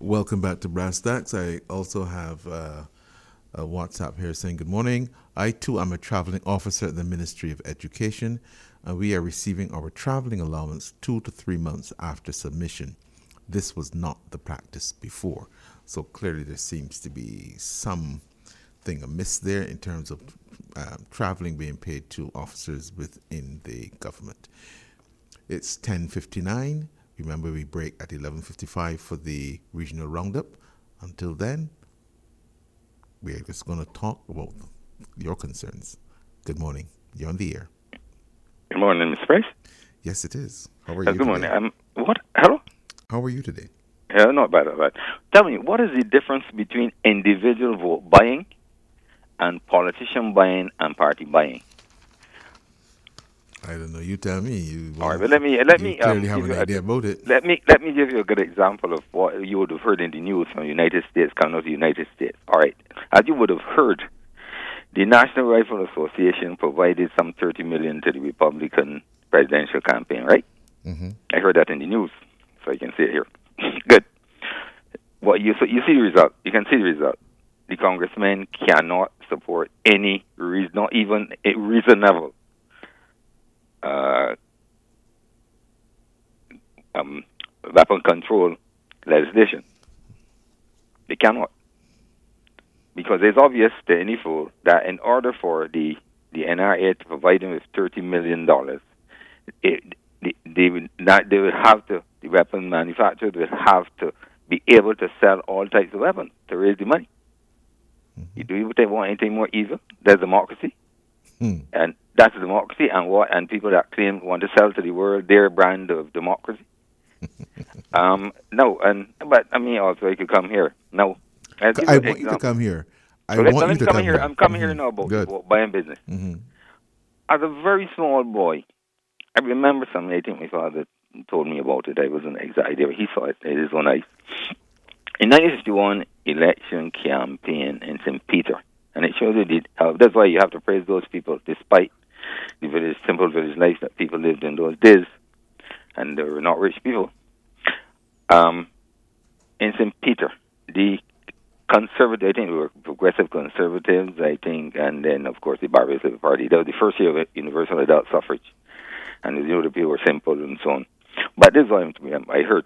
Welcome back to Brass Stacks. I also have a WhatsApp here saying, good morning. I too am a traveling officer at the Ministry of Education, and we are receiving our traveling allowance 2 to 3 months after submission. This was not the practice before. So clearly there seems to be something amiss there in terms of traveling being paid to officers within the government. It's 10:59. Remember, we break at 11:55 for the regional roundup. Until then, we're just going to talk about your concerns. Good morning. You're on the air. Good morning, Mr. Price. Yes, it is. How are you Good today? morning. What? Hello? How are you today? Yeah, not bad, not bad. Tell me, what is the difference between individual vote buying and politician buying and party buying? I don't know. You tell me. All right, but let me clearly have an idea about it. Let me give you a good example of what you would have heard in the news from the United States, coming out of the United States. All right, as you would have heard, the National Rifle Association provided some $30 million to the Republican presidential campaign. Right? Mm-hmm. I heard that in the news, so you can see it here. Good. Well, you see the result. You can see the result. The congressmen cannot support any reason, not even a reasonable weapon control legislation. They cannot. Because it's obvious to any fool that in order for the NRA to provide them with $30 million, the weapon manufacturers would have to be able to sell all types of weapons to raise the money. Mm-hmm. You do they want anything more evil? There's democracy. And that's democracy, and people that claim want to sell to the world their brand of democracy. But I mean, also you could come here. No, I want you to come here. I want you to come here. I'm coming here now about buying business. Mm-hmm. As a very small boy, I remember something. I think my father told me about it. I wasn't exactly there. He saw it. It is so nice. In 1951 election campaign in St. Peter. And it shows you that's why you have to praise those people, despite the simple village life that people lived in those days, and they were not rich people. In St. Peter, the conservative, I think they were progressive conservatives, I think, and then, of course, the Barbados Labour Party. That was the first year of universal adult suffrage, and the other people were simple and so on. But this is what I heard.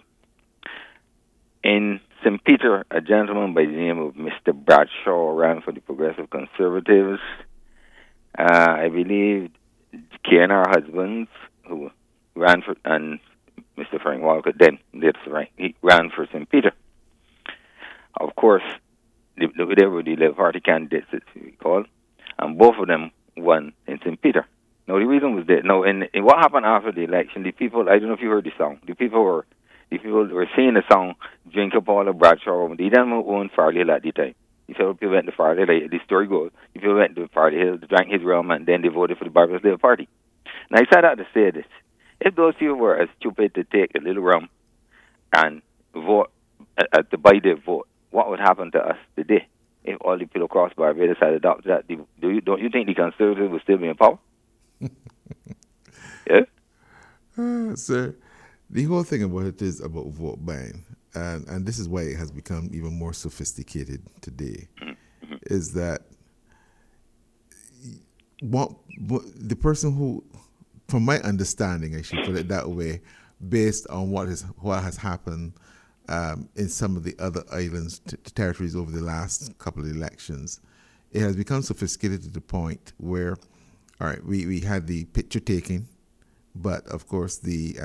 In St. Peter, a gentleman by the name of Mr. Bradshaw ran for the Progressive Conservatives. I believe KNR Husbands, who ran for, and Mr. Frank Walcott, then that's right, he ran for St. Peter. Of course, they were the Labour Party candidates, as we call, and both of them won in St. Peter. Now, the reason was that, in what happened after the election, the people, I don't know if you heard the song, the people were singing the song, Drink Up All of Bradshaw. They didn't own Farley Hill at the time. People went to Farley Hill, the story goes, people went to Farley Hill, drank his rum, and then they voted for the Barbados Labour Party. Now, I said that to say this. If those people were as stupid to take a little rum and vote, to buy their vote, what would happen to us today if all the people across Barbados had adopted that? Don't you think the Conservatives would still be in power? Yeah? Sir, the whole thing about it is about vote buying, and this is why it has become even more sophisticated today, is that what the person who, from my understanding, I should put it that way, based on what has happened in some of the other islands, territories over the last couple of elections, it has become sophisticated to the point where, all right, we had the picture taking, but of course the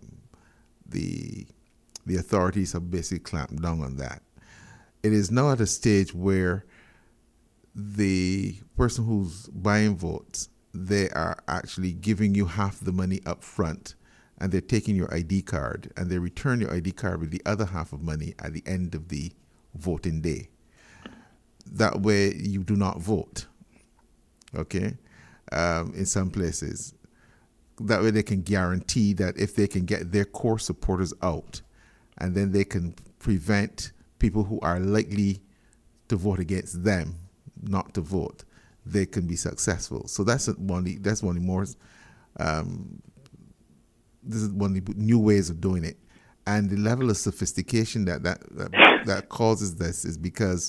authorities have basically clamped down on that. It is now at a stage where the person who's buying votes, they are actually giving you half the money up front, and they're taking your ID card, and they return your ID card with the other half of money at the end of the voting day. That way you do not vote, okay, in some places. That way they can guarantee that if they can get their core supporters out, and then they can prevent people who are likely to vote against them not to vote, they can be successful. So this is one of the new ways of doing it. And the level of sophistication that causes this is because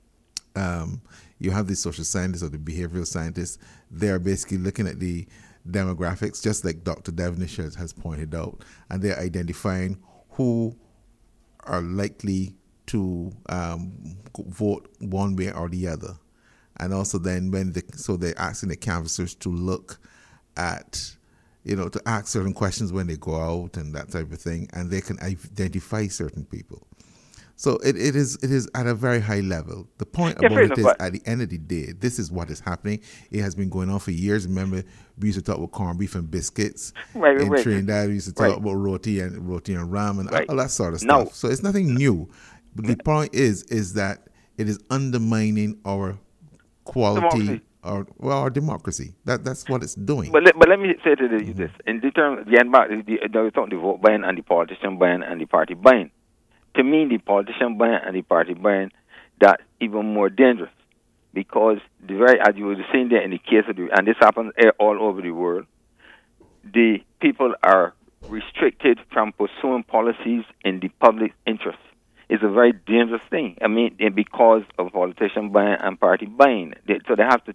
you have the social scientists or the behavioral scientists. They are basically looking at the demographics, just like Dr. Devonish has pointed out, and they're identifying who are likely to vote one way or the other. And also then so they're asking the canvassers to look at, to ask certain questions when they go out and that type of thing, and they can identify certain people. So it is at a very high level. The point about it is, at the end of the day, this is what is happening. It has been going on for years. Remember, we used to talk about corned beef and biscuits in Trinidad. We used to talk about roti and ram and all that sort of stuff. No. So it's nothing new. But the point is that it is undermining our quality, our democracy. That's what it's doing. But let me say to you this: in the terms, the vote buying and the politician buying and the party buying. To me, the politician buying and the party buying, that's even more dangerous, because as you were saying there in the case of and this happens all over the world, the people are restricted from pursuing policies in the public interest. It's a very dangerous thing. I mean, because of politician buying and party buying, so they have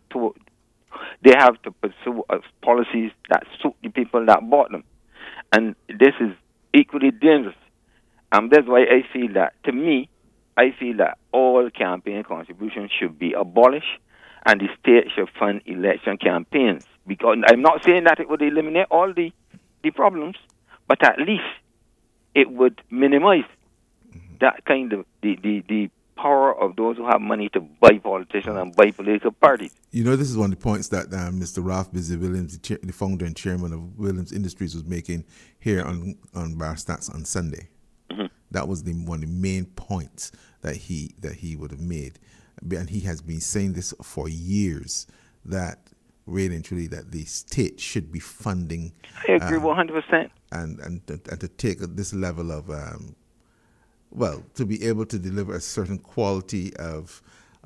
to pursue policies that suit the people that bought them, and this is equally dangerous. That's why I feel that all campaign contributions should be abolished, and the state should fund election campaigns. Because I'm not saying that it would eliminate all the problems, but at least it would minimize that kind of the power of those who have money to buy politicians and buy political parties. This is one of the points that Mr. Ralph Busy Williams, the founder and chairman of Williams Industries, was making here on Bar Stacks on Sunday. That was one of the main points that he would have made, and he has been saying this for years, that really and truly that the state should be funding. I agree 100%. And to take this level of to be able to deliver a certain quality of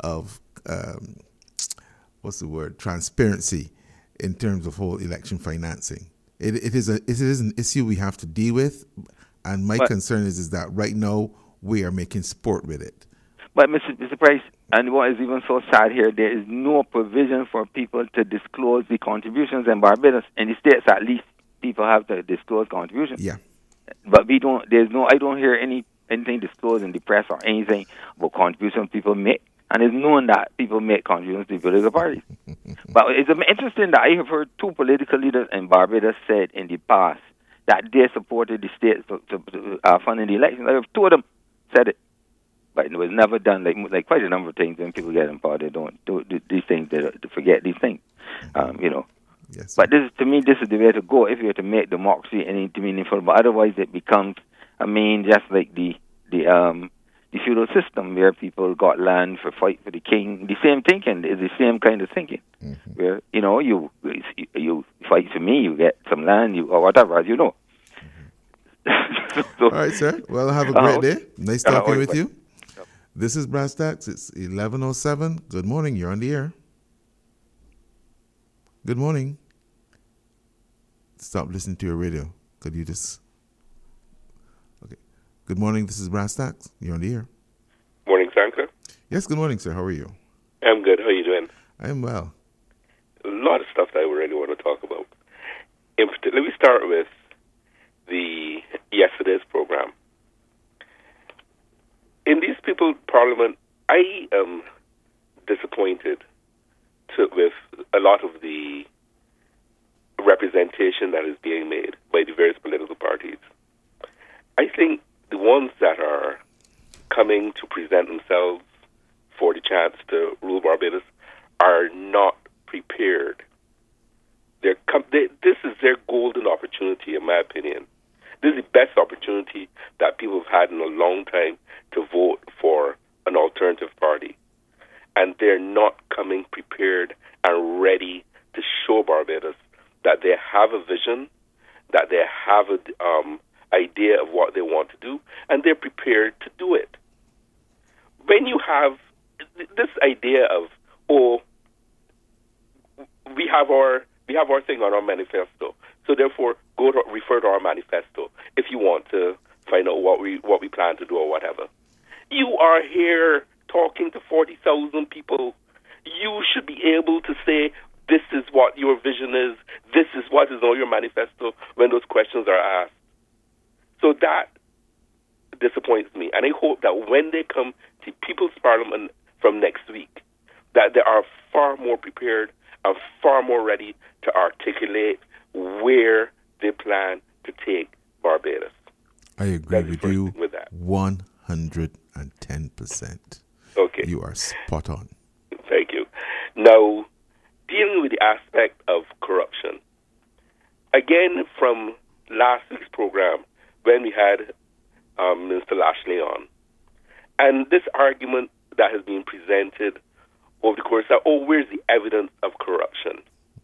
transparency in terms of whole election financing. It is an issue we have to deal with. And my concern is that right now we are making sport with it. But Mr. Price, and what is even so sad here, there is no provision for people to disclose the contributions in Barbados. In the States, at least, people have to disclose contributions. Yeah. But we don't. I don't hear anything disclosed in the press or anything about contributions people make. And it's known that people make contributions to political parties. But it's interesting that I have heard two political leaders in Barbados said in the past that they supported the state to funding the elections. I have two of them said it, but it was never done. Like quite a number of things when people get in power, they don't do these things. They forget these things, Yes. But to me, this is the way to go if you're to make democracy anything meaningful. But otherwise, it becomes, just like the feudal system where people got land for fight for the king. The same thinking is the same kind of thinking, where you fight for me, you get some land, or whatever, as you know. All right, sir. Well, have a great day. Nice talking with you. This is Brass Tacks. It's 11:07. Good morning. You're on the air. Good morning. Stop listening to your radio. Could you just... Okay. Good morning. This is Brass Tacks. You're on the air. Morning, Sanka. Yes, good morning, sir. How are you? I'm good. How are you doing? I'm well. A lot of stuff that I really want to talk about. Let me start with yesterday's program. In these People's Parliament, I am disappointed with a lot of the representation that is being made by the various political parties. I think the ones that are coming to present themselves for the chance to rule Barbados are not prepared. This is their golden opportunity, in my opinion. This is the best opportunity that people have had in a long time to vote for an alternative party. And they're not coming prepared and ready to show Barbados that they have a vision, that they have an idea of what they want to do, and they're prepared to do it. When you have this idea of, we have our thing on our manifesto, so therefore refer to our manifesto if you want to find out what we plan to do or whatever. You are here talking to 40,000 people. You should be able to say, this is what your vision is, this is what is on your manifesto when those questions are asked. So that disappoints me. And I hope that when they come to People's Parliament from next week, that they are far more prepared and far more ready to articulate where they plan to take Barbados. I agree with you 110%. Okay. You are spot on. Thank you. Now, dealing with the aspect of corruption, again, from last week's program, when we had Mr. Lashley on, and this argument that has been presented over the course of, where's the evidence of corruption?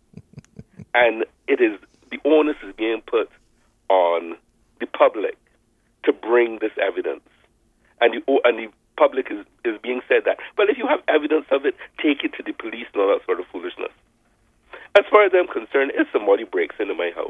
And the onus is being put on the public to bring this evidence. And the public is being said that, well, if you have evidence of it, take it to the police and all that sort of foolishness. As far as I'm concerned, if somebody breaks into my house,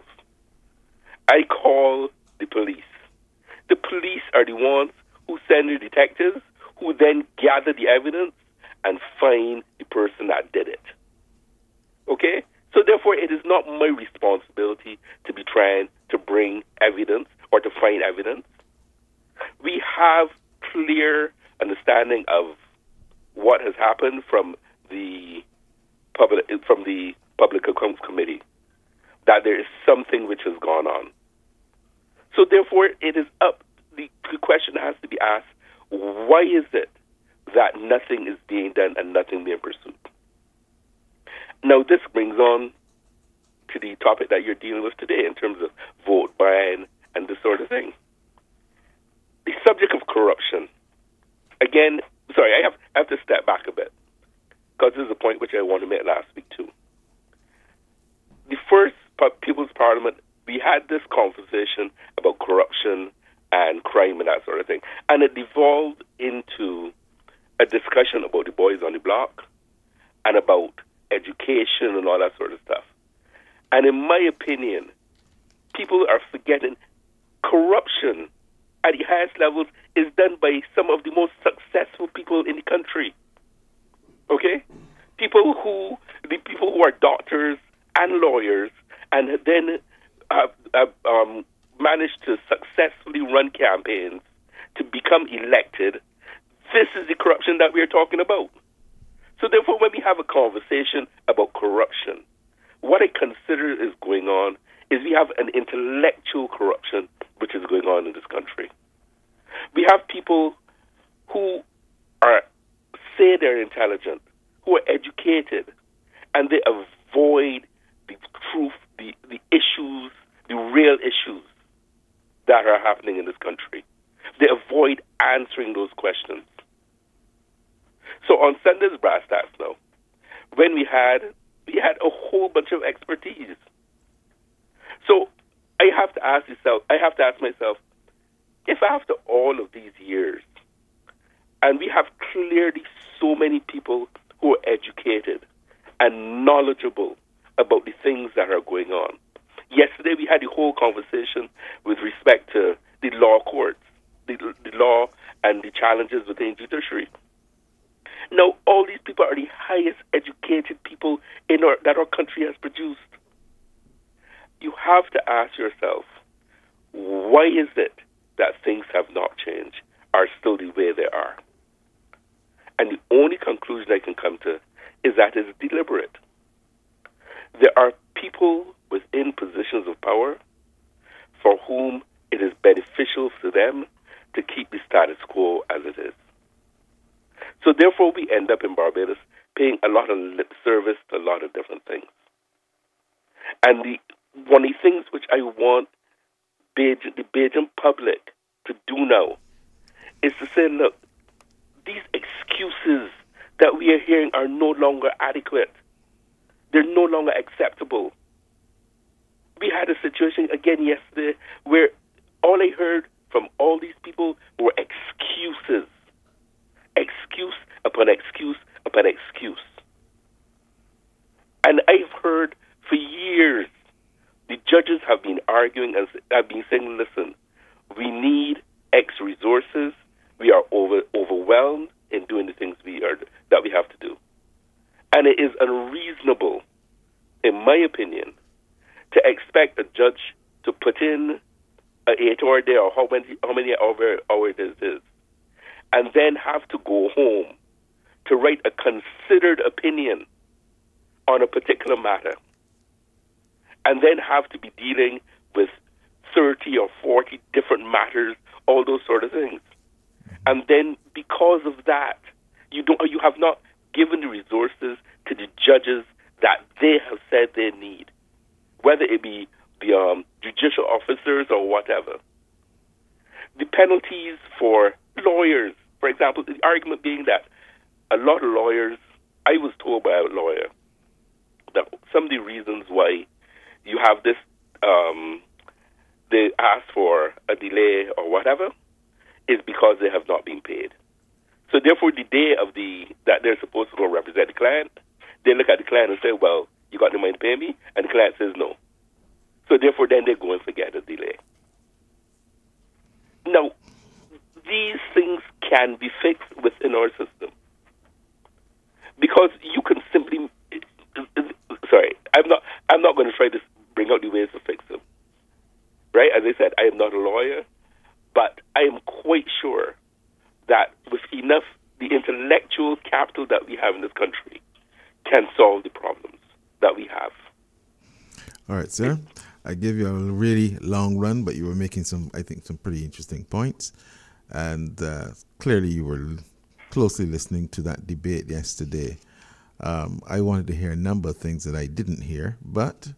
I call the police. The police are the ones who send the detectives, who then gather the evidence and find the person that did it. Okay? So therefore, it is not my responsibility to be trying to bring evidence or to find evidence. We have clear understanding of what has happened from the Public Accounts Committee, that there is something which has gone on. So therefore, it is up. The question has to be asked: why is it that nothing is being done and nothing being pursued? Now, this brings on to the topic that you're dealing with today in terms of vote buying and this sort of thing. The subject of corruption. Again, sorry, I have to step back a bit, because this is a point which I wanted to make last week too. The first People's Parliament, we had this conversation about corruption and crime and that sort of thing, and it devolved into a discussion about the boys on the block and about education and all that sort of stuff. And in my opinion, people are forgetting corruption at the highest levels is done by some of the most successful people in the country. Okay? People who are doctors and lawyers and then managed to successfully run campaigns to become elected. This is the corruption that we are talking about. So therefore, when we have a conversation about corruption, what I consider is going on is we have an intellectual corruption which is going on in this country. We have people who say they're intelligent, who are educated, and they avoid the truth, the issues, the real issues that are happening in this country. They avoid answering those questions. So on Sunday's Brass Tacks now, when we had a whole bunch of expertise. So I have to ask myself, if after all of these years, and we have clearly so many people who are educated and knowledgeable about the things that are going on. Yesterday we had the whole conversation with respect to the law courts, the law and the challenges within the judiciary. Now, all these people are the highest educated people that our country has produced. You have to ask yourself, why is it that things have not changed, are still the way they are? And the only conclusion I can come to is that it's deliberate. There are people within positions of power for whom it is beneficial to them to keep the status quo as it is. So therefore, we end up in Barbados paying a lot of lip service to a lot of different things. And one of the things which I want the Bajan public to do now is to say, look, these excuses that we are hearing are no longer adequate. They're no longer acceptable. We had a situation again yesterday where all I heard from all these people were excuses. Excuse upon excuse upon excuse. And I've heard for years the judges have been arguing and have been saying, listen, we need X resources. We are overwhelmed in doing the things that we have to do. And it is unreasonable, in my opinion, to expect a judge to put in an 8-hour day or how many hours it is, and then have to go home to write a considered opinion on a particular matter, and then have to be dealing with 30 or 40 different matters, all those sort of things. And then because of that, you have not given the resources to the judges that they have said they need, whether it be the judicial officers or whatever. The penalties for lawyers, for example, the argument being that a lot of lawyers, I was told by a lawyer that some of the reasons why you have this, they ask for a delay or whatever, is because they have not been paid. So therefore, the day that they're supposed to go represent the client, they look at the client and say, well, you got the money to pay me? And the client says no. So therefore, then they go and forget the delay. Now, these things can be fixed within our system. Because you can simply, I'm not going to try to bring out the ways to fix them. Right? As I said, I am not a lawyer, but I am quite sure that with enough, the intellectual capital that we have in this country can solve the problems that we have. All right, sir. I gave you a really long run, but you were making some pretty interesting points. And clearly you were closely listening to that debate yesterday. I wanted to hear a number of things that I didn't hear, but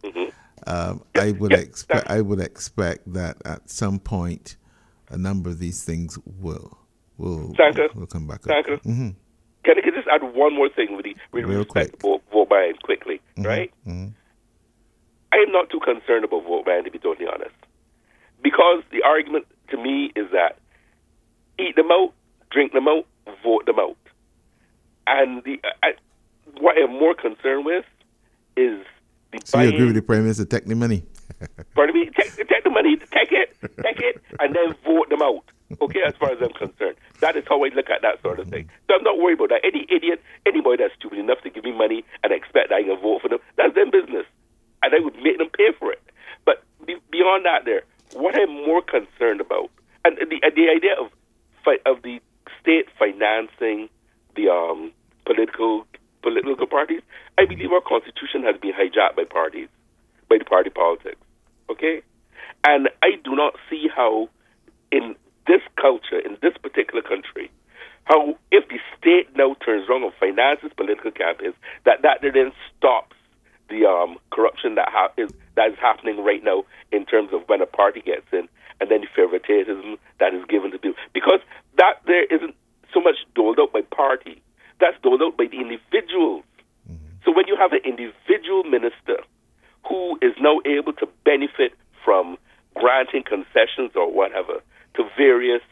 I would expect that at some point a number of these things will come back up. Mm-hmm. Can I just add one more thing with respect to vote buying quickly, right? Mm-hmm. I am not too concerned about vote buying, to be totally honest, because the argument to me is that eat them out, drink them out, vote them out. And what I'm more concerned with is the So buying. you agree with the Prime Minister, take the money? Pardon me? Take the money, take it, and then vote them out. Okay, as far as I'm concerned. That is how I look at that sort of thing. So I'm not worried about that. Any idiot, anybody that's stupid enough to give me money and expect that I can vote for them, that's their business. And I would make them pay for it. But beyond that what I'm more concerned about, and the idea of the state financing the political parties, I believe our Constitution has been hijacked by the party politics. Okay? And I do not see how in this culture, in this particular country, how if the state now turns around and finances political campaigns, that then stops the corruption that is happening right now in terms of when a party gets in, and then the favoritism that is given to people. Because that there isn't so much doled out by party, that's doled out by the individuals. Mm-hmm. So when you have an individual minister who is now able to benefit from granting concessions or whatever to various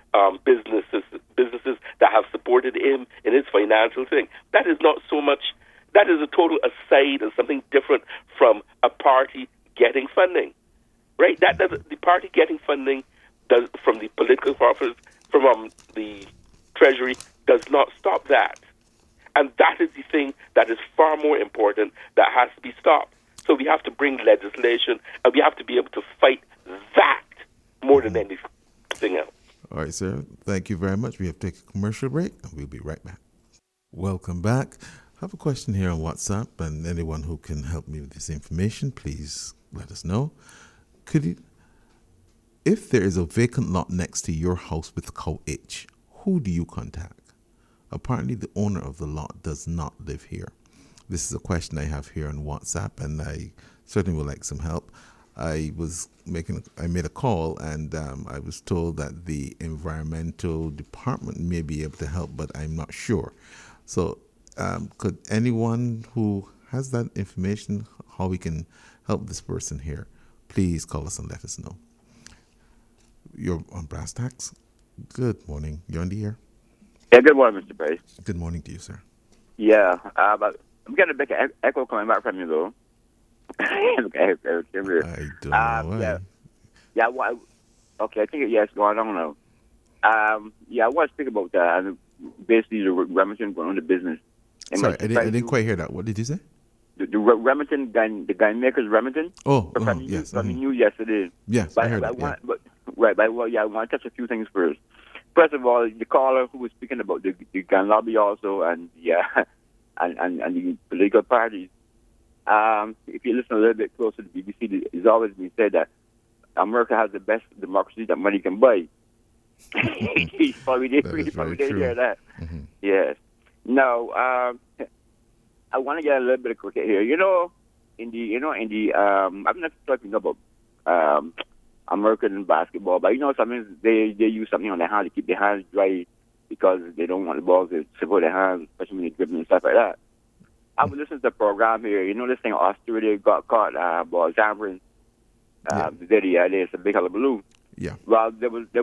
businesses that have supported him in his financial thing, that is not so much. That is a total aside and something different from a party getting funding, right? The party getting funding from the political office, from the Treasury, does not stop that. And that is the thing that is far more important that has to be stopped. So we have to bring legislation, and we have to be able to fight that more than anything else. All right, sir. Thank you very much. We have to take a commercial break, and we'll be right back. Welcome back. I have a question here on WhatsApp, and anyone who can help me with this information, please let us know. If there is a vacant lot next to your house with cow itch, who do you contact? Apparently, the owner of the lot does not live here. This is a question I have here on WhatsApp, and I certainly would like some help. I made a call, and I was told that the environmental department may be able to help, but I'm not sure. So could anyone who has that information, how we can help this person here, please call us and let us know. You're on Brass Tacks. Good morning. You're on the air. Yeah, good morning, Mr. Price. Good morning to you, sir. Yeah, but I'm getting a big echo coming back from you, though. I don't know why. Yeah, okay, I think it's going on now. Yeah, I want to speak about basically the Remington going on the business. Sorry, I didn't quite hear that. What did you say? The Remington the guy makers Remington. Oh, yes. From the news yesterday. Yes, but I heard that. I want to touch a few things first. First of all, the caller who was speaking about the gun lobby also and and the political parties. If you listen a little bit closer to the BBC, it's always been said that America has the best democracy that money can buy. He probably did hear that. Mm-hmm. Yes. Now, I want to get a little bit of cricket here. I'm not talking about American basketball, but sometimes they use something on their hand to keep their hands dry because they don't want the ball to slip out their hands, especially when they're dribbling and stuff like that. I was listening to the program here. This thing Australia got caught ball tampering. It's a big hullabaloo. Yeah. Well, there was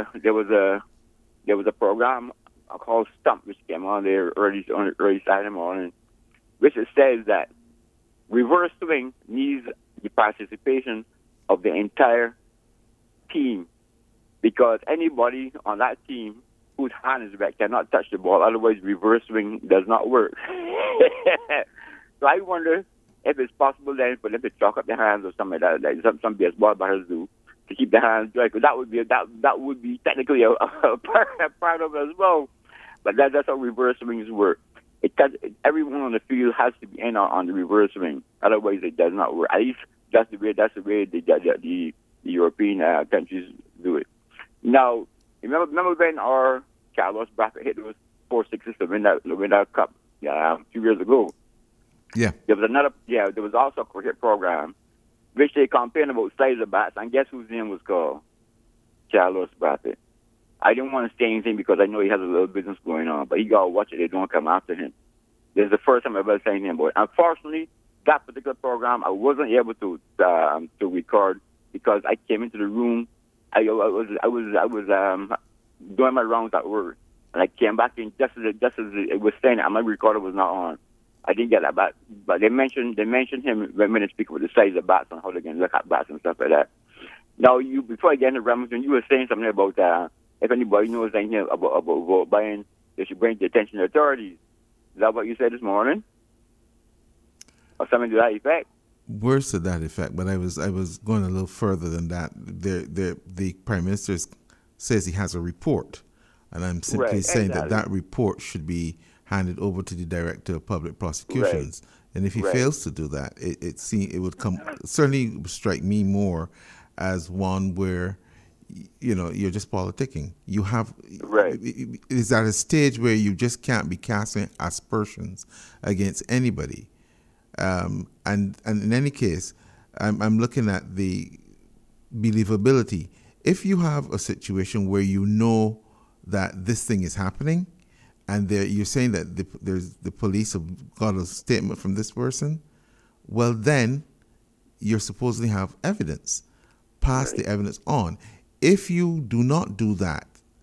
a program called Stump which came on there early Saturday morning, which it says that reverse swing needs the participation of the entire team because anybody on that team whose hand is back cannot touch the ball. Otherwise, reverse swing does not work. So I wonder if it's possible then for them to chalk up their hands or something like that, like some baseball batters do, to keep their hands dry. Because that would be technically a part of it as well. But that's how reverse swings work. Everyone on the field has to be in on the reverse swing. Otherwise, it does not work. At least that's the way the European countries do it. Now, remember when our Carlos Brathwaite hit those 4 sixes to win that cup 2 years ago? Yeah. There was also a cricket program which they complained about size of bats, and guess whose name was called? Carlos Brathwaite. I didn't want to say anything because I know he has a little business going on, but he got to watch it. They don't come after him. This is the first time I've ever seen anything about it. Unfortunately, that particular program I wasn't able to record because I came into the room. I was doing my rounds at work, and I came back in just as it was saying that my recorder was not on. I didn't get that back, but they mentioned him when they speak about the size of bats and how they can look at bats and stuff like that. Now, before I get into Remington, you were saying something about if anybody knows anything about vote buying, they should bring it to the attention of the authorities. Is that what you said this morning, or something to that effect? Words to that effect, but I was going a little further than that. The Prime Minister says he has a report, and I'm simply saying that report should be handed over to the Director of Public Prosecutions. Right. And if he fails to do that, it would certainly strike me more as one where you're just politicking. You have it's at a stage where you just can't be casting aspersions against anybody. And in any case, I'm looking at the believability. If you have a situation where you know that this thing is happening, and you're saying that the police have got a statement from this person, well, then you supposedly have evidence. Pass the evidence on. If you do not do that,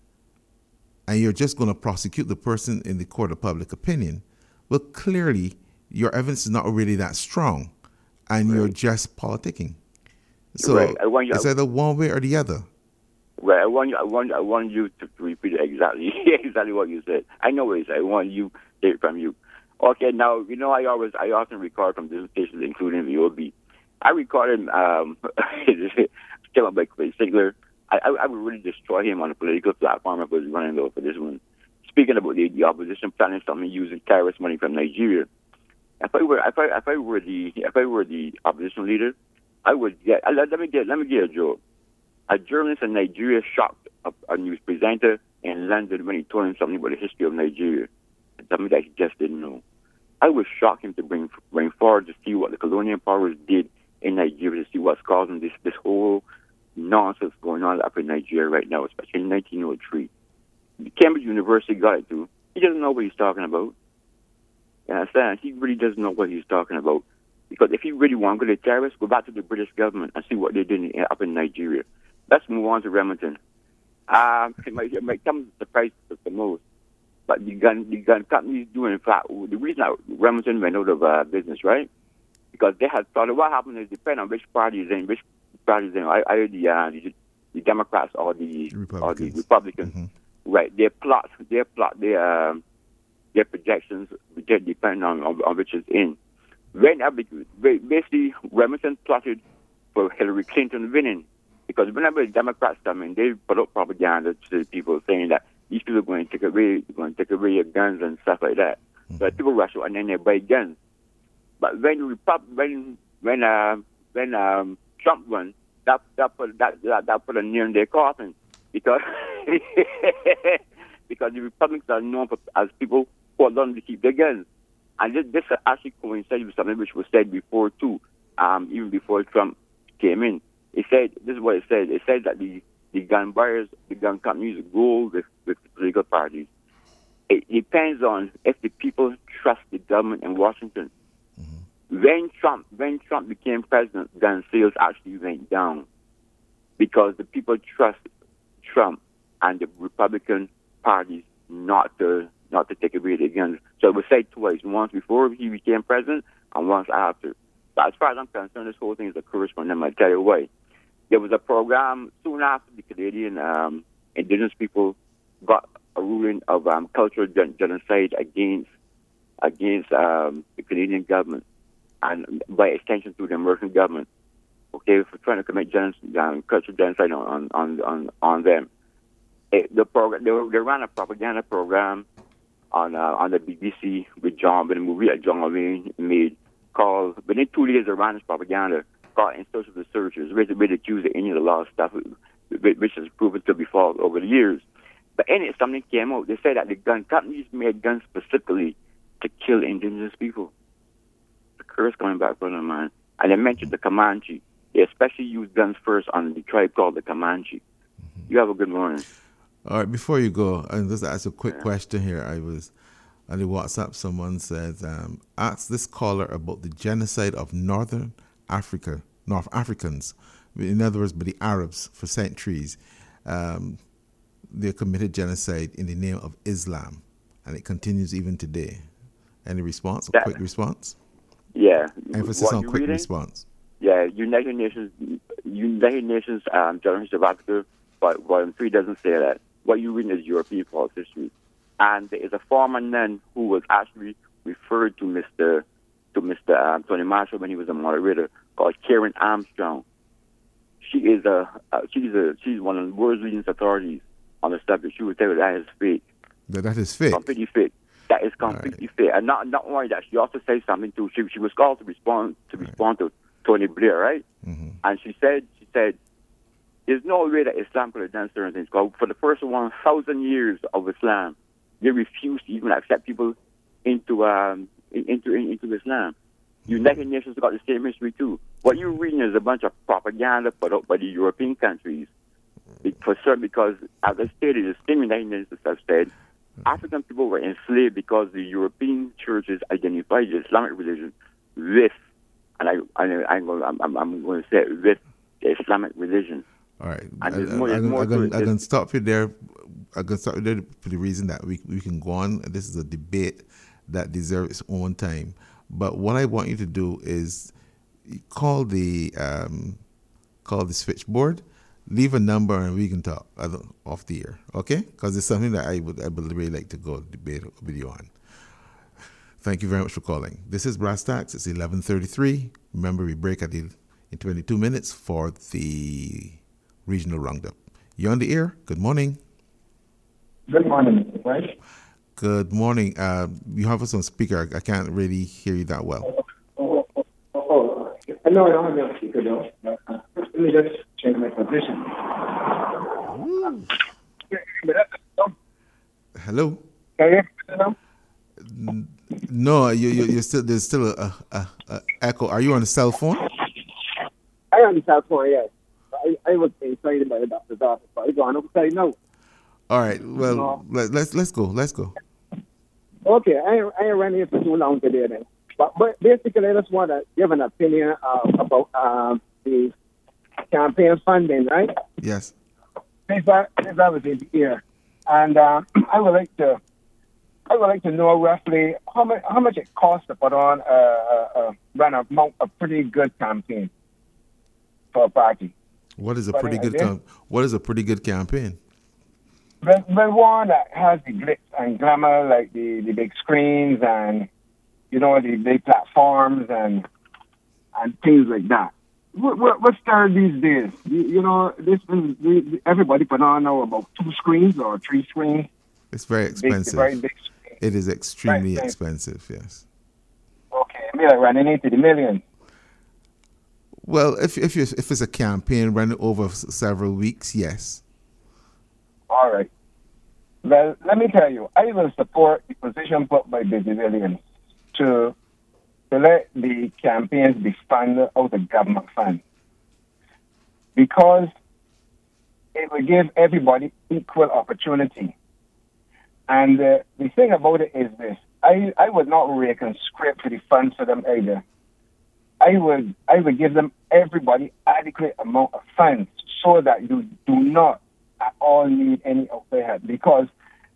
and you're just going to prosecute the person in the court of public opinion, well, clearly your evidence is not really that strong, and you're just politicking. So it's either one way or the other. Right, I want you to repeat exactly what you said. I know what you said. I want you to hear it from you. Okay, now I often record from different stations, including the OB. I recorded came up by Clay Sigler. I would really destroy him on the political platform if I was running though for this one. Speaking about the opposition planning something using terrorist money from Nigeria. If I were the opposition leader, I would get. Let me get a joke. A journalist in Nigeria shocked a news presenter in London when he told him something about the history of Nigeria, something that he just didn't know. I would shock him to bring forward to see what the colonial powers did in Nigeria, to see what's causing this whole nonsense going on up in Nigeria right now, especially in 1903. Cambridge University got it too. He doesn't know what he's talking about. You understand? He really doesn't know what he's talking about. Because if he really wants to go to terrorists, go back to the British government and see what they did up in Nigeria. Let's move on to Remington. It might come as a surprise the most, but the gun companies doing, in fact, the reason Remington went out of business, right? Because they had thought what happened is depend on which party is in. I heard the Democrats or the Republicans. Mm-hmm. Right, their projections depend on which is in. Basically, Remington plotted for Hillary Clinton winning, because whenever the Democrats come in, they put up propaganda to the people saying that these people are going to take away your guns and stuff like that. Mm-hmm. So people rush out and then they buy guns. But when Trump won, that put a nail in their coffin, because because the Republicans are known as people who are learning to keep their guns. And this actually coincides with something which was said before too, even before Trump came in. It said, this is what it said. It said that the gun buyers, the gun companies go with political parties. It depends on if the people trust the government in Washington. Mm-hmm. When Trump became president, gun sales actually went down, because the people trust Trump and the Republican parties not to take away their guns. So it was said twice, once before he became president and once after. But as far as I'm concerned, this whole thing is a curse from them. I'll tell you why. There was a program soon after the Canadian indigenous people got a ruling of cultural genocide against the Canadian government, and by extension to the American government. Okay, for trying to commit cultural genocide on them. They ran a propaganda program on the BBC with a movie that John Wayne made, called, within 2 years they ran this propaganda called In Search of the Searchers, which accused any of the law stuff, which has proven to be false over the years. But in it, something came out. They said that the gun companies made guns specifically to kill indigenous people. The curse coming back from them, man. And they mentioned the Comanche. They especially used guns first on the tribe called the Comanche. You have a good morning. All right, before you go, I'll just ask a quick question here. I was on the WhatsApp, someone says, ask this caller about the genocide of North Africans, in other words, by the Arabs for centuries. They committed genocide in the name of Islam, and it continues even today. Any response? A quick response? Yeah. Emphasis on quick response. Yeah, United Nations General History of Africa, but Volume 3 doesn't say that. What you read is European false history. And there is a former nun who was actually referred to Mr. Tony Marshall when he was a moderator, called Karen Armstrong. She's one of the world's leading authorities on the subject. She would tell you that is fake. That is fake. Completely fake. That is completely fake. And not only that, she also said something too. She was called to respond to Tony Blair, right? Mm-hmm. And she said, there's no way that Islam could have done certain things. Because for the first 1,000 years of Islam, they refused to even accept people into Islam. United Nations got the same history too. What you're reading is a bunch of propaganda put out by the European countries. For certain, because as I stated, the same United Nations have said, African people were enslaved because the European churches identified the Islamic religion with, and I'm going to say it, with the Islamic religion. All right, I'm going to stop you there. I'm going to stop you there for the reason that we can go on. This is a debate that deserves its own time. But what I want you to do is call the switchboard, leave a number, and we can talk off the air, okay? Because it's something that I would really like to go debate with you on. Thank you very much for calling. This is Brass Tacks. It's 11:33. Remember, we break in 22 minutes for the regional roundup. You're on the air. Good morning. Good morning, Mr. Fresh. Good morning. You have us on speaker. I can't really hear you that well. No, I don't have you on speaker though. Let me just change my position. Hello. Can you hear me now? No, you're still. There's still a echo. Are you on a cell phone? I am on a cell phone. Yes. I was inside by the doctor's office, but I go on outside now. All right. Well, let's go. Let's go. Okay. I ain't running here for too long today then. But basically, I just want to give an opinion about the campaign funding, right? Yes. Since I was in here, and I would like to know roughly how much it costs to put on run a pretty good campaign for a party. What is a But pretty good what is a pretty good campaign? but one that has the glitz and glamour, like the big screens and the big platforms and things like that. What's there these days? Everybody put on now about 2 screens or 3 screens. It's very expensive. Very big screen. It is extremely expensive. Yes. Okay, maybe like running into the millions. Well, if it's a campaign running over several weeks, yes. All right. Well, let me tell you, I will support the position put by Busy Williams to let the campaigns be funded out of government funds, because it will give everybody equal opportunity. And the thing about it is this: I would not reconscript for the funds for them either. I would give them everybody adequate amount of funds so that you do not at all need any overhead. Because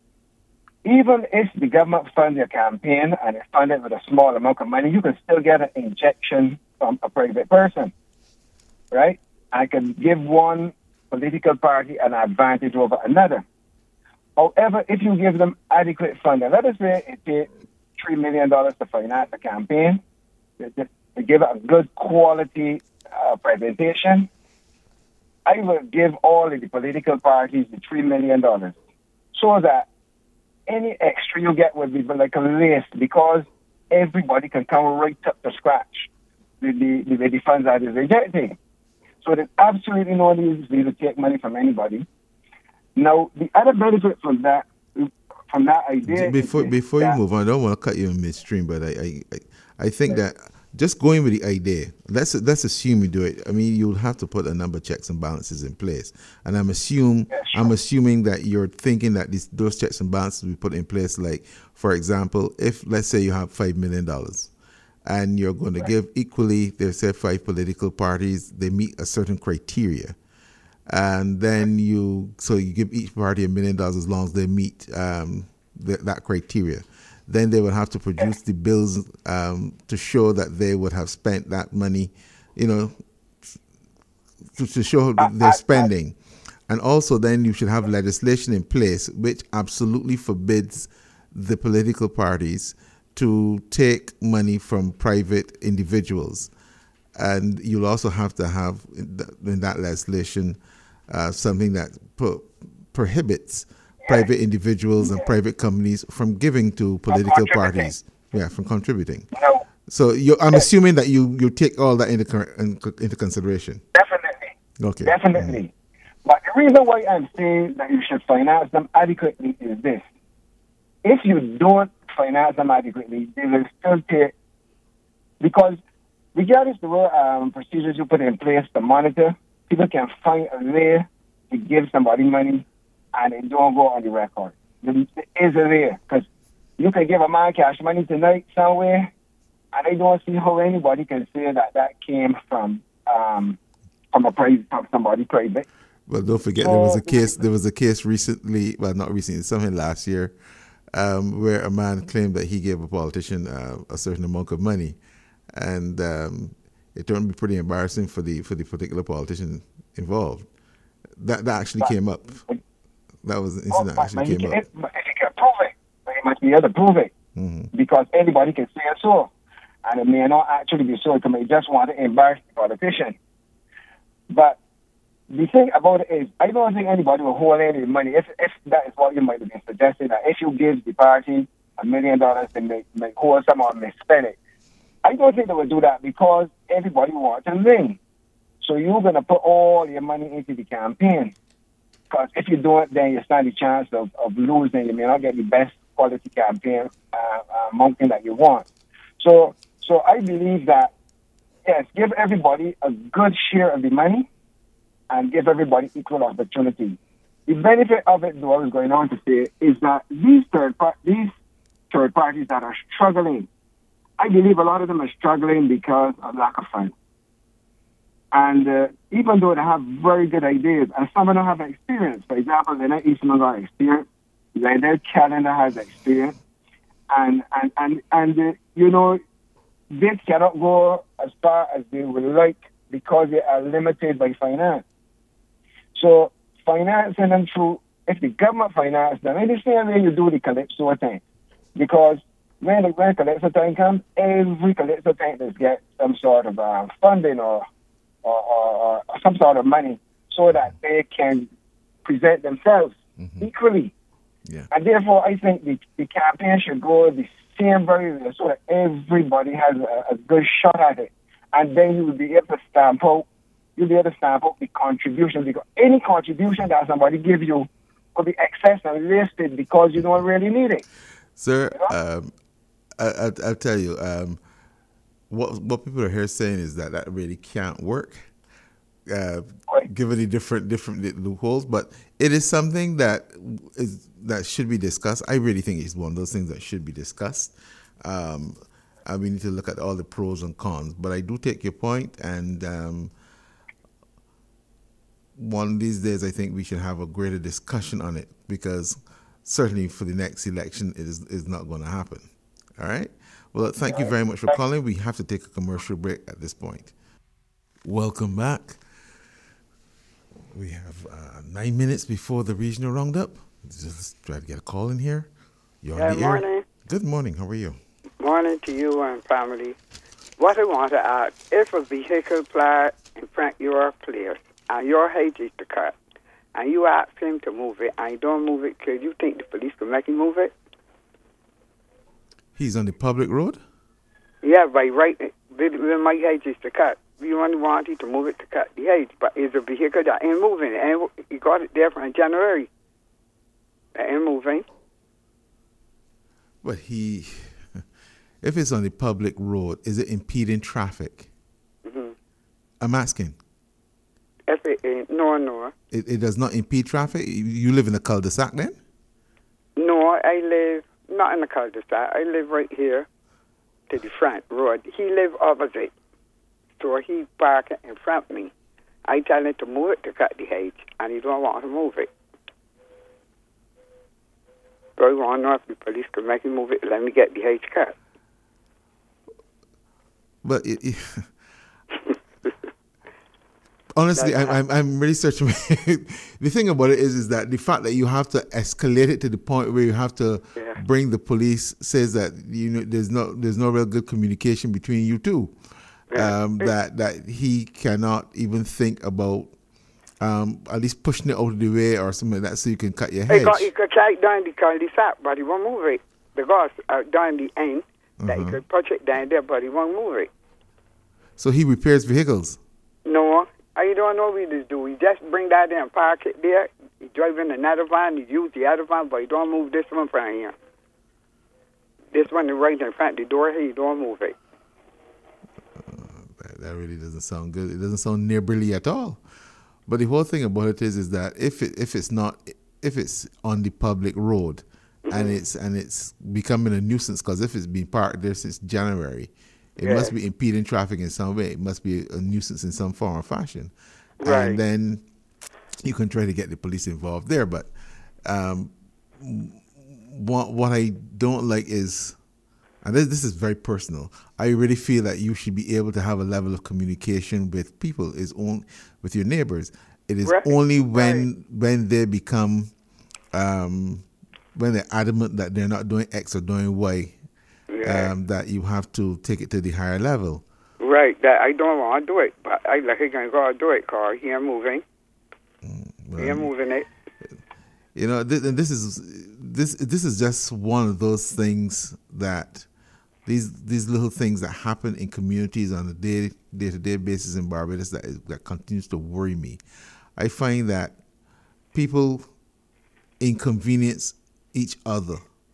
even if the government funds your campaign and it's funded with a small amount of money, you can still get an injection from a private person, right? I can give one political party an advantage over another. However, if you give them adequate funding, let us say it takes $3 million to finance a campaign, to give it a good quality presentation, I will give all of the political parties the $3 million so that any extra you get will be like a list, because everybody can come right up to scratch with the funds that is rejecting. So there's absolutely no need to take money from anybody. Now, the other benefit from that idea... Before you move on, I don't want to cut you in midstream, but I think that just going with the idea, let's assume you do it. I mean, you'll have to put a number of checks and balances in place, and I'm assuming that you're thinking that those checks and balances will be put in place. Like, for example, if let's say you have $5 million, and you're going to give equally, they said 5 political parties, they meet a certain criteria, and then you give each party $1 million as long as they meet that criteria. Then they would have to produce the bills to show that they would have spent that money, to show their spending. And also then you should have legislation in place which absolutely forbids the political parties to take money from private individuals. And you'll also have to have in that legislation something that prohibits private individuals and private companies from giving to political parties. Yeah, from contributing. No. So I'm assuming that you take all that into consideration. Definitely. Okay. Definitely. Mm-hmm. But the reason why I'm saying that you should finance them adequately is this. If you don't finance them adequately, they will still take, because regardless of the procedures you put in place to monitor, people can find a way to give somebody money and it don't go on the record. There is a way, because you can give a man cash money tonight somewhere, and I don't see how anybody can say that came from somebody private. Well, don't forget there was a case recently, well, not recently, something last year, where a man claimed that he gave a politician a certain amount of money, and it turned to be pretty embarrassing for the particular politician involved. That actually came up. That was an incident that actually came up. If you can prove it, you must be able to prove it. Mm-hmm. Because anybody can say so. And it may not actually be so. It may just want to embarrass the politician. But the thing about it is, I don't think anybody will hold any money. If that is what you might have been suggesting, that if you give the party $1 million, they may hold some or may spend it. I don't think they will do that, because everybody wants to win. So you're going to put all your money into the campaign. Because if you don't, then you stand the chance of losing. You may not get the best quality campaign mountain that you want. So I believe that, yes, give everybody a good share of the money and give everybody equal opportunity. The benefit of it, though, I was going on to say, is that these third parties that are struggling, I believe a lot of them are struggling because of lack of funds. And even though they have very good ideas, and some of them have experience, for example, they're not Eastman got experience, their calendar has experience, and they cannot go as far as they would like because they are limited by finance. So financing them through, if the government finance them, in the same way you do the Calypso thing. Because when Calypso time comes, every Calypso time does get some sort of funding or some sort of money so that they can present themselves equally. Yeah. And therefore, I think the campaign should go the same very way so that everybody has a good shot at it. And then you will be able to stamp out the contribution, because any contribution that somebody gives you could be excess and wasted because you don't really need it. Sir, I'll tell you, what people are here saying is that really can't work, given the different loopholes. But it is something that should be discussed. I really think it's one of those things that should be discussed. We need to look at all the pros and cons. But I do take your point, and one of these days I think we should have a greater discussion on it, because certainly for the next election it is not going to happen. All right? Well, thank you very much for calling. We have to take a commercial break at this point. Welcome back. We have 9 minutes before the regional roundup. Just try to get a call in here. You're on the air. Morning. Good morning. How are you? Morning to you and family. What I want to ask, if a vehicle flies in front of your place and your hedge is to cut, and you ask him to move it and you don't move it, could you think the police can make him move it? He's on the public road? Yeah, when my hedge is to cut. We only wanted to move it to cut the hedge, but it's a vehicle that ain't moving. And he got it there from January. That ain't moving. But if it's on the public road, is it impeding traffic? Mm-hmm. I'm asking. If it ain't, no. It does not impede traffic? You live in a cul-de-sac then? No, I live not in the cul-de-sac. I live right here to the front road. He live opposite. So he park in front of me. I tell him to move it to cut the hedge, and he don't want to move it. So I want to know if the police can make him move it, let me get the hedge cut. But honestly, I'm really searching. The thing about it is that the fact that you have to escalate it to the point where you have to bring the police says that there's no real good communication between you two. That he cannot even think about at least pushing it out of the way or something like that so you can cut your hedge. He could try it down the cul-de-sac, but he won't move it. The guards are down the end that he could push it down there, but he won't move it. So he repairs vehicles? No, I don't know what he do. He just bring that there and park it there. He drive in another van, he use the other van, but he don't move this one from here. This one is right in front of the door here, he don't move it. That really doesn't sound good. It doesn't sound neighborly at all. But the whole thing about it is that if it's on the public road and it's becoming a nuisance, because if it's been parked there since January, it must be impeding traffic in some way. It must be a nuisance in some form or fashion. Right. And then you can try to get the police involved there. But what I don't like is, and this is very personal, I really feel that you should be able to have a level of communication with people, with your neighbors. It is only when they become, when they're adamant that they're not doing X or doing Y, that you have to take it to the higher level. Right. That I don't want to do it, but I like him to go do it because he ain't moving. He ain't moving it. This is just one of those things that these little things that happen in communities on a day-to-day basis in Barbados that continues to worry me. I find that people inconvenience each other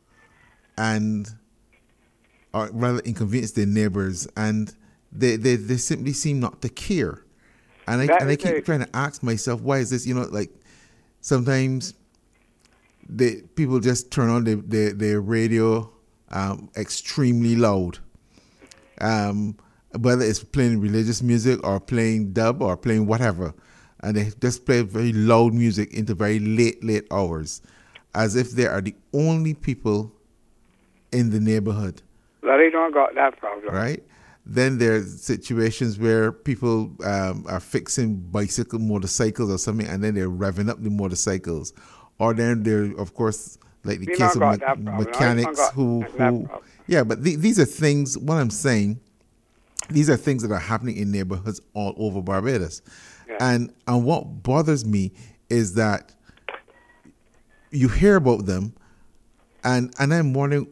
or rather inconvenience their neighbors, and they simply seem not to care. And I keep trying to ask myself, why is this? Like sometimes people just turn on their radio extremely loud, whether it's playing religious music or playing dub or playing whatever, and they just play very loud music into very late hours, as if they are the only people in the neighborhood. Well, they don't got that problem, right? Then there are situations where people are fixing motorcycles or something, and then they're revving up the motorcycles. Or then there, of course, like the We case not of got that problem. mechanics I who don't got that problem. yeah, but these are things. What I'm saying, these are things that are happening in neighborhoods all over Barbados, and what bothers me is that you hear about them, and I'm wondering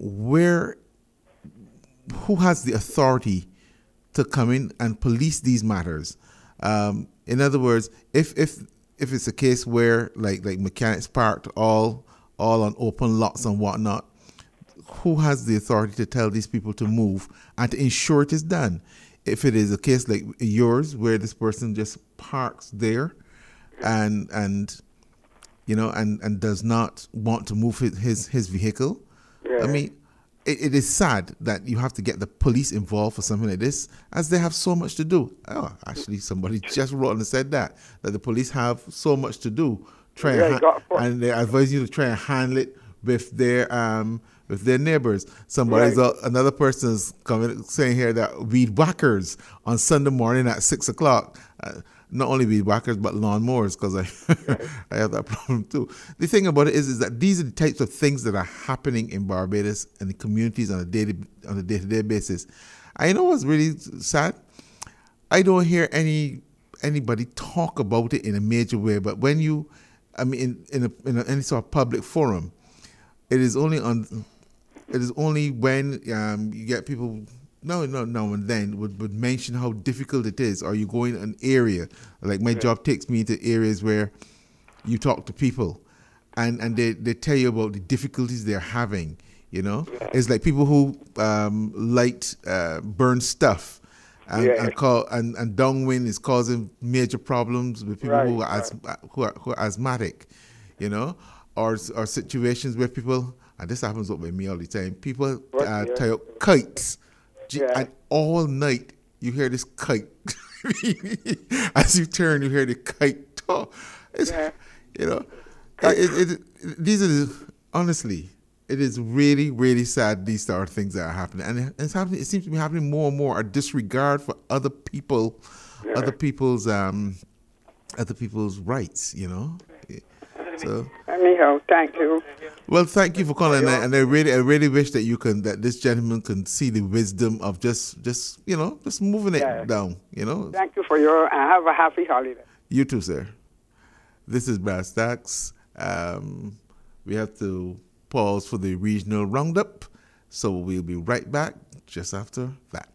who has the authority to come in and police these matters. In other words, if it's a case where like mechanics parked all on open lots and whatnot, who has the authority to tell these people to move and to ensure it is done? If it is a case like yours where this person just parks there and does not want to move his vehicle, I mean, it is sad that you have to get the police involved for something like this, as they have so much to do. Oh, actually, somebody just wrote and said that the police have so much to do, and they advise you to try and handle it with their neighbors. Another person is coming saying here that weed whackers on Sunday morning at 6:00. Not only weed whackers, but lawnmowers, because I have that problem too. The thing about it is that these are the types of things that are happening in Barbados and the communities on a day-to-day basis. I know what's really sad. I don't hear anybody talk about it in a major way. But when in any sort of public forum, it is only when you get people. No, and then would mention how difficult it is, or you go in an area, like my job takes me into areas where you talk to people and they tell you about the difficulties they're having, It's like people who light burn stuff and downwind is causing major problems with people who are asthmatic, or situations where people, and this happens with me all the time, people tie up kites. And all night you hear this kite. As you turn, you hear the kite. Honestly, it is really, really sad. These are things that are happening, and it's happening. It seems to be happening more and more. A disregard for other people's rights. So anyhow, thank you. Well, thank you for calling, and I really wish that this gentleman can see the wisdom of just moving it down. Thank you for and have a happy holiday. You too, sir. This is Brass Stacks. We have to pause for the regional roundup, so we'll be right back just after that.